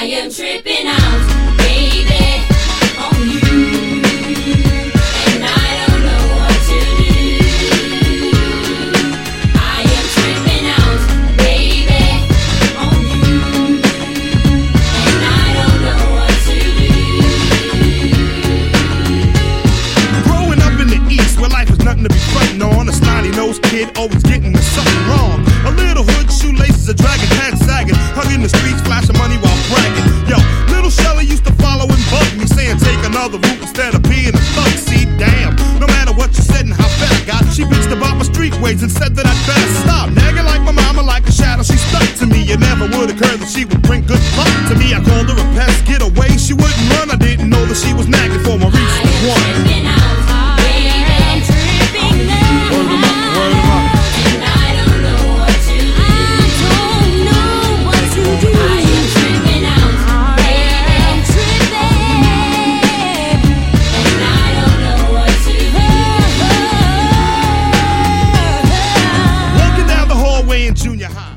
I am tripping out, baby, on you, and I don't know what to do. I am tripping out, baby, on you, and I don't know what to do. Growing up in the East, where life is nothing to be frontin' on, a snotty-nosed kid always getting something wrong. A little hood shoelaces, a dragging, pants sagging, hung in the streets, flashing money while bragging. Yo, little Shelly used to follow and bug me, saying take another route instead of being a thug. See, damn, no matter what you said and how fat I got, she bitched about my street ways and said that I'd better stop. Nagging like my mama, like a shadow, she stuck to me. It never would occur that she would bring good luck to me. I called her a pest, get away, she wouldn't run. I didn't know that she was nagging for my reach was one. Tripping out, baby, tripping out. Word 'em up, word 'em up. And I don't know what to do. I don't know what to do. I am tripping out, baby, tripping. And I don't know what to do. Walking down the hallway in junior high.